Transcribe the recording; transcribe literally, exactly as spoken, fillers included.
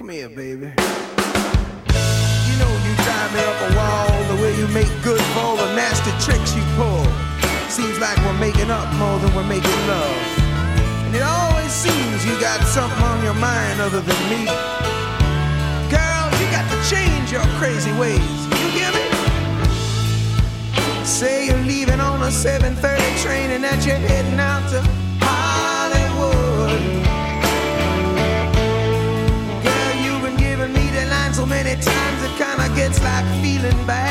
Come here, baby. You know you drive me up a wall, the way you make good for all the nasty tricks you pull. Seems like we're making up more than we're making love. And it always seems you got something on your mind other than me. Girl, you got to change your crazy ways. You hear me? Say you're leaving on a seven thirty train and that you're heading out to Hollywood. Girl, you've been giving me the line so many times it kinda gets like feeling bad.